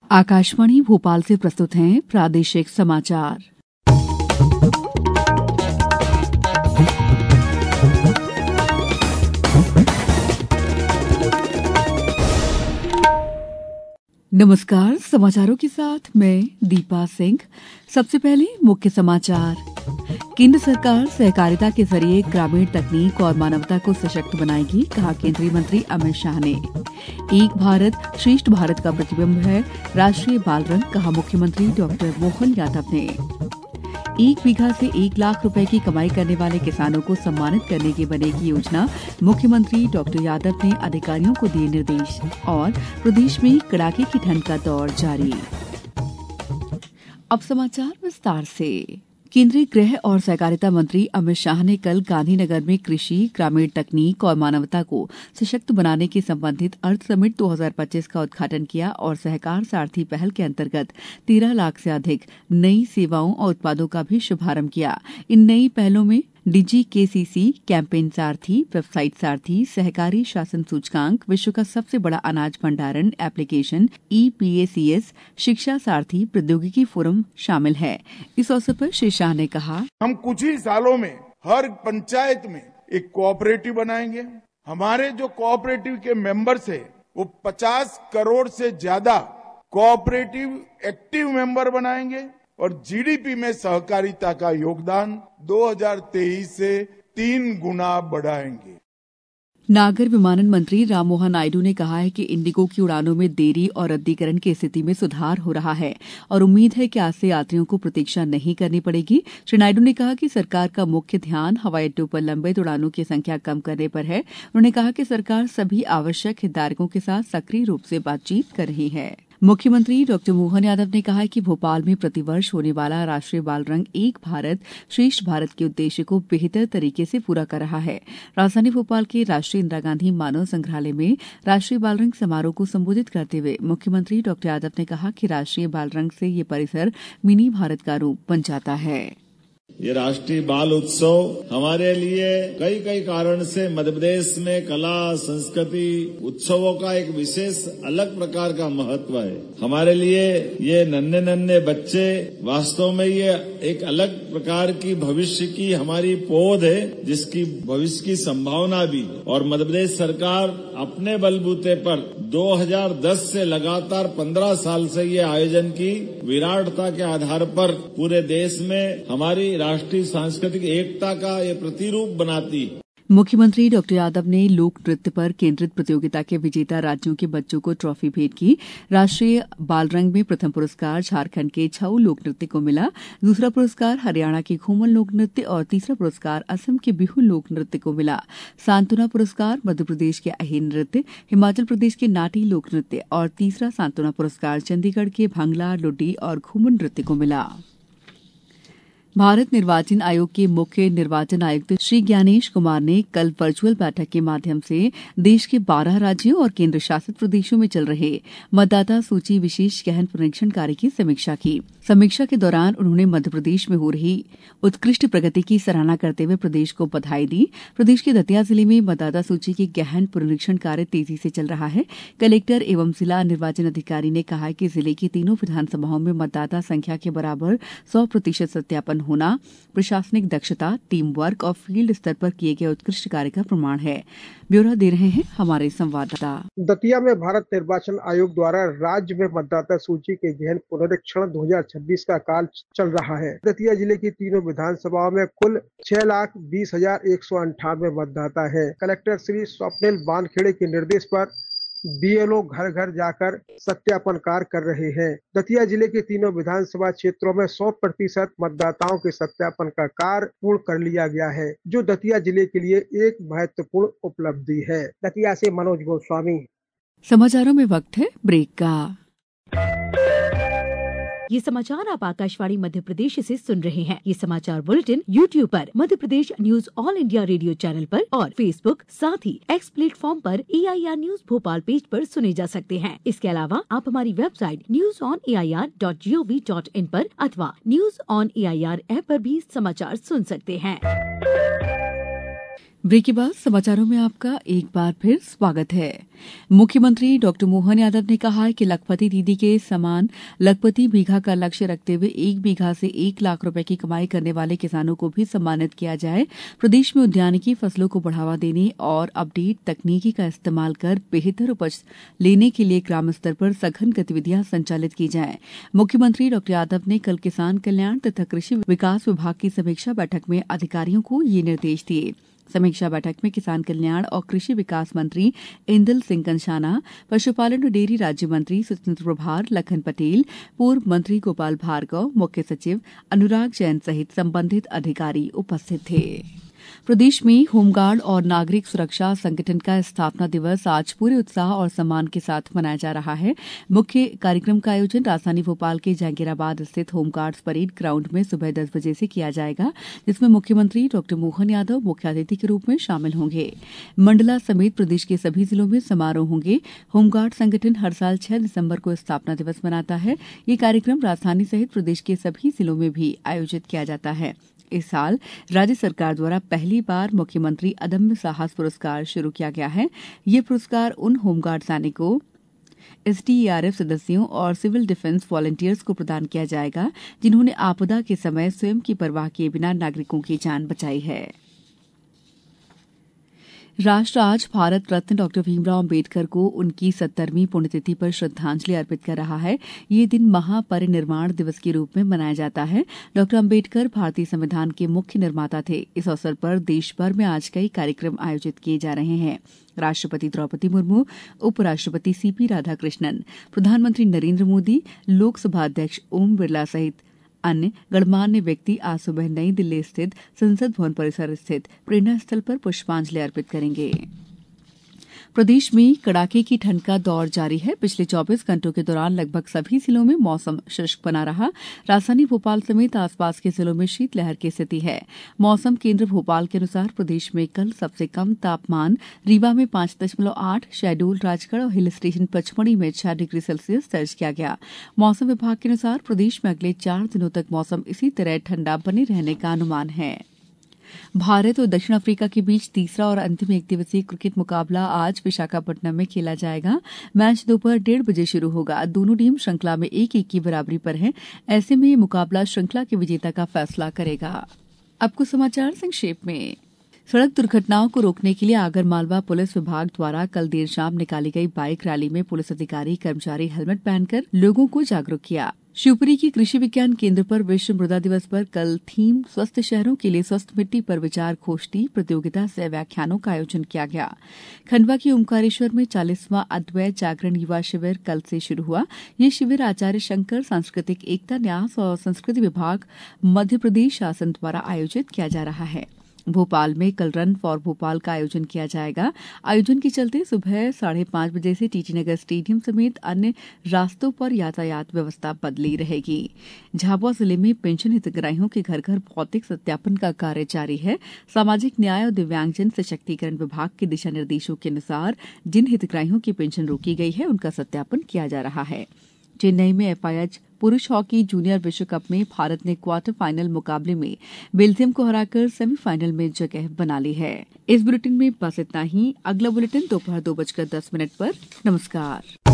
आकाशवाणी भोपाल से प्रस्तुत हैं प्रादेशिक समाचार। नमस्कार, समाचारों के साथ मैं दीपा सिंह। सबसे पहले मुख्य समाचार। केंद्र सरकार सहकारिता के जरिए ग्रामीण तकनीक और मानवता को सशक्त बनाएगी, कहा केंद्रीय मंत्री अमित शाह ने। एक भारत श्रेष्ठ भारत का प्रतिबिंब है राष्ट्रीय बाल रंग, कहा मुख्यमंत्री डॉक्टर मोहन यादव ने। 1 बीघा से 1 लाख रुपए की कमाई करने वाले किसानों को सम्मानित करने की बनेगी योजना, मुख्यमंत्री डॉक्टर यादव ने अधिकारियों को दिए निर्देश। और प्रदेश में कड़ाके की ठंड का दौर जारी। अब समाचार विस्तार से। केंद्रीय गृह और सहकारिता मंत्री अमित शाह ने कल गांधीनगर में कृषि, ग्रामीण तकनीक और मानवता को सशक्त बनाने के संबंधित अर्थ समिट 2025 का उद्घाटन किया और सहकार सारथी पहल के अंतर्गत 13 लाख से अधिक नई सेवाओं और उत्पादों का भी शुभारंभ किया। इन नई पहलों में DGKCC, कैंपेन सारथी, वेबसाइट सारथी, सहकारी शासन सूचकांक, विश्व का सबसे बड़ा अनाज भंडारण एप्लीकेशन EPACS, शिक्षा सारथी, प्रौद्योगिकी फोरम शामिल है। इस अवसर पर श्री शाह ने कहा, हम कुछ ही सालों में हर पंचायत में एक कोऑपरेटिव बनाएंगे। हमारे जो कोऑपरेटिव के मेंबर्स है वो 50 करोड़ से ज्यादा कोऑपरेटिव एक्टिव मेंबर बनाएंगे और GDP में सहकारिता का योगदान 2023 से 3 गुना बढ़ाएंगे। नागर विमानन मंत्री राममोहन नायडू ने कहा है कि इंडिगो की उड़ानों में देरी और रद्दीकरण की स्थिति में सुधार हो रहा है और उम्मीद है कि आज से यात्रियों को प्रतीक्षा नहीं करनी पड़ेगी। श्री नायडू ने कहा कि सरकार का मुख्य ध्यान हवाई अड्डों पर लंबित उड़ानों की संख्या कम करने पर है। उन्होंने कहा कि सरकार सभी आवश्यक हितधारकों के साथ सक्रिय रूप से बातचीत कर रही है। मुख्यमंत्री डॉक्टर मोहन यादव ने कहा कि भोपाल में प्रतिवर्ष होने वाला राष्ट्रीय बाल रंग एक भारत श्रेष्ठ भारत के उद्देश्य को बेहतर तरीके से पूरा कर रहा है। राजधानी भोपाल के राष्ट्रीय इंदिरा गांधी मानव संग्रहालय में राष्ट्रीय बाल रंग समारोह को संबोधित करते हुए मुख्यमंत्री डॉक्टर यादव ने कहा कि राष्ट्रीय बाल रंग से ये परिसर मिनी भारत का रूप बन जाता है। ये राष्ट्रीय बाल उत्सव हमारे लिए कई कई कारण से मध्य प्रदेश में कला संस्कृति उत्सवों का एक विशेष अलग प्रकार का महत्व है। हमारे लिए ये नन्हे नन्हे बच्चे वास्तव में ये एक अलग प्रकार की भविष्य की हमारी पौध है, जिसकी भविष्य की संभावना भी। और मध्य प्रदेश सरकार अपने बलबूते पर 2010 से लगातार 15 साल से ये आयोजन की विराटता के आधार पर पूरे देश में हमारी राष्ट्रीय सांस्कृतिक एकता का ये प्रतिरूप बनाती है। मुख्यमंत्री डॉक्टर यादव ने लोक नृत्य पर केंद्रित प्रतियोगिता के विजेता राज्यों के बच्चों को ट्रॉफी भेंट की। राष्ट्रीय बाल रंग में प्रथम पुरस्कार झारखंड के छऊ लोक नृत्य को मिला, दूसरा पुरस्कार हरियाणा के घूमर लोक नृत्य और तीसरा पुरस्कार असम के बिहू लोक नृत्य को मिला। सांत्वना पुरस्कार मध्य प्रदेश के अहिर नृत्य, हिमाचल प्रदेश के नाटी लोक नृत्य और तीसरा सांत्वना पुरस्कार चंडीगढ़ के भांगला, लुड्डी और घूमर नृत्य को मिला। भारत निर्वाचन आयोग के मुख्य निर्वाचन आयुक्त श्री ज्ञानेश कुमार ने कल वर्चुअल बैठक के माध्यम से देश के 12 राज्यों और केंद्र शासित प्रदेशों में चल रहे मतदाता सूची विशेष गहन पुनरीक्षण कार्य की समीक्षा की। समीक्षा के दौरान उन्होंने मध्य प्रदेश में हो रही उत्कृष्ट प्रगति की सराहना करते हुए प्रदेश को बधाई दी। प्रदेश के दतिया जिले में मतदाता सूची के गहन पुनरीक्षण कार्य तेजी से चल रहा है। कलेक्टर एवं जिला निर्वाचन अधिकारी ने कहा कि जिले की तीनों विधानसभाओं में मतदाता संख्या के बराबर 100% सत्यापन होना प्रशासनिक दक्षता, टीम वर्क और फील्ड स्तर पर किए गए उत्कृष्ट कार्य का प्रमाण है। ब्यौरा दे रहे हैं हमारे संवाददाता। दतिया में भारत निर्वाचन आयोग द्वारा राज्य में मतदाता सूची के गहन पुनरीक्षण 2026 का काल चल रहा है। दतिया जिले की तीनों विधानसभाओं में कुल 6,20,198 मतदाता है। कलेक्टर श्री स्वप्निल बानखेड़े के निर्देश पर BLO घर घर जाकर सत्यापन कार्य कर रहे हैं। दतिया जिले के तीनों विधानसभा क्षेत्रों में 100% मतदाताओं के सत्यापन का कार्य पूर्ण कर लिया गया है, जो दतिया जिले के लिए एक महत्वपूर्ण उपलब्धि है। दतिया से मनोज गोस्वामी। समाचारों में वक्त है ब्रेक का। ये समाचार आप आकाशवाणी मध्य प्रदेश से सुन रहे हैं। ये समाचार बुलेटिन YouTube पर Madhya Pradesh news all India radio channel पर और Facebook साथ ही X प्लेटफॉर्म पर AIR न्यूज भोपाल पेज पर सुने जा सकते हैं। इसके अलावा आप हमारी वेबसाइट newsonair.gov.in पर अथवा न्यूज ऑन AIR ऐप पर भी समाचार सुन सकते हैं। ब्रेक के बाद समाचारों में आपका एक बार फिर स्वागत है। मुख्यमंत्री डॉक्टर मोहन यादव ने कहा है कि लखपति दीदी के समान लखपति बीघा का लक्ष्य रखते हुए 1 बीघा से 1 लाख रुपए की कमाई करने वाले किसानों को भी सम्मानित किया जाए। प्रदेश में उद्यानिकी फसलों को बढ़ावा देने और अपडेट तकनीकी का इस्तेमाल कर बेहतर उपज लेने के लिए ग्राम स्तर पर सघन गतिविधियां संचालित की जाएं। मुख्यमंत्री डॉक्टर यादव ने कल किसान कल्याण तथा कृषि विकास विभाग की समीक्षा बैठक में अधिकारियों को ये निर्देश दिए। समीक्षा बैठक में किसान कल्याण और कृषि विकास मंत्री इंदल सिंह कंषाना, पशुपालन और डेयरी राज्य मंत्री स्वतंत्र प्रभार लखन पटेल, पूर्व मंत्री गोपाल भार्गव, मुख्य सचिव अनुराग जैन सहित संबंधित अधिकारी उपस्थित थे। प्रदेश में होमगार्ड और नागरिक सुरक्षा संगठन का स्थापना दिवस आज पूरे उत्साह और सम्मान के साथ मनाया जा रहा है। मुख्य कार्यक्रम का आयोजन राजधानी भोपाल के जहांगीराबाद स्थित होमगार्ड्स परेड ग्राउंड में सुबह 10 बजे से किया जाएगा, जिसमें मुख्यमंत्री डॉक्टर मोहन यादव मुख्य अतिथि के रूप में शामिल होंगे। मंडला समेत प्रदेश के सभी जिलों में समारोह होंगे। होमगार्ड संगठन हर साल 6 दिसंबर को स्थापना दिवस मनाता है। ये कार्यक्रम राजधानी सहित प्रदेश के सभी जिलों में भी आयोजित किया जाता है। इस साल राज्य सरकार द्वारा पहली बार मुख्यमंत्री अदम्य साहस पुरस्कार शुरू किया गया है। ये पुरस्कार उन होमगार्ड सैनिकों, एसडीआरएफ सदस्यों और सिविल डिफेंस वॉलंटियर्स को प्रदान किया जाएगा, जिन्होंने आपदा के समय स्वयं की परवाह किए बिना नागरिकों की जान बचाई है। राष्ट्र आज भारत रत्न डॉक्टर भीमराव अम्बेडकर को उनकी 70वीं पुण्यतिथि पर श्रद्धांजलि अर्पित कर रहा है। ये दिन महापरिनिर्वाण दिवस के रूप में मनाया जाता है। डॉक्टर अम्बेडकर भारतीय संविधान के मुख्य निर्माता थे। इस अवसर पर देश भर में आज कई कार्यक्रम आयोजित किए जा रहे हैं। राष्ट्रपति द्रौपदी मुर्मू, उपराष्ट्रपति सीपी राधाकृष्णन, प्रधानमंत्री नरेंद्र मोदी, लोकसभा अध्यक्ष ओम बिरला सहित अन्य गणमान्य व्यक्ति आज सुबह नई दिल्ली स्थित संसद भवन परिसर स्थित प्रेरणा स्थल पर पुष्पांजलि अर्पित करेंगे। प्रदेश में कड़ाके की ठंड का दौर जारी है। पिछले 24 घंटों के दौरान लगभग सभी जिलों में मौसम शुष्क बना रहा। राजधानी भोपाल समेत आसपास के जिलों में शीतलहर की स्थिति है। मौसम केंद्र भोपाल के अनुसार प्रदेश में कल सबसे कम तापमान रीवा में 5.8, शहडोल, राजगढ़ और हिल स्टेशन पचमढ़ी में 6 डिग्री सेल्सियस दर्ज किया गया। मौसम विभाग के अनुसार प्रदेश में अगले 4 दिनों तक मौसम इसी तरह ठंडा बने रहने का अनुमान है। भारत और दक्षिण अफ्रीका के बीच तीसरा और अंतिम एकदिवसीय क्रिकेट मुकाबला आज विशाखापट्टनम में खेला जाएगा। मैच दोपहर 1:30 बजे शुरू होगा। दोनों टीम श्रृंखला में 1-1 की बराबरी पर हैं। ऐसे में ये मुकाबला श्रृंखला के विजेता का फैसला करेगा। अब कुछ समाचार संक्षेप में। सड़क दुर्घटनाओं को रोकने के लिए आगरमालवा पुलिस विभाग द्वारा कल देर शाम निकाली गई बाइक रैली में पुलिस अधिकारी कर्मचारी हेलमेट पहनकर लोगों को जागरूक किया। शिवपुरी की कृषि विज्ञान केंद्र पर विश्व मृदा दिवस पर कल थीम स्वस्थ शहरों के लिए स्वस्थ मिट्टी पर विचार गोष्ठी प्रतियोगिता से व्याख्यानों का आयोजन किया गया। खंडवा के ओंकारेश्वर में 40वां अद्वैत जागरण युवा शिविर कल से शुरू हुआ। ये शिविर आचार्य शंकर सांस्कृतिक एकता न्यास और संस्कृति विभाग मध्य प्रदेश शासन द्वारा आयोजित किया जा रहा है। भोपाल में कल रन फॉर भोपाल का आयोजन किया जाएगा। आयोजन के चलते सुबह 5:30 बजे से टीटी नगर स्टेडियम समेत अन्य रास्तों पर यातायात व्यवस्था बदली रहेगी। झाबुआ जिले में पेंशन हितग्राहियों के घर घर भौतिक सत्यापन का कार्य जारी है। सामाजिक न्याय और दिव्यांगजन सशक्तिकरण विभाग के दिशा निर्देशों के अनुसार जिन हितग्राहियों की पेंशन रोकी गई है उनका सत्यापन किया जा रहा है। चेन्नई में एफआईएच पुरुष हॉकी जूनियर विश्व कप में भारत ने क्वार्टर फाइनल मुकाबले में बेल्जियम को हराकर सेमीफाइनल में जगह बना ली है। इस बुलेटिन में बस इतना ही। अगला बुलेटिन दोपहर 2:10 पर। नमस्कार।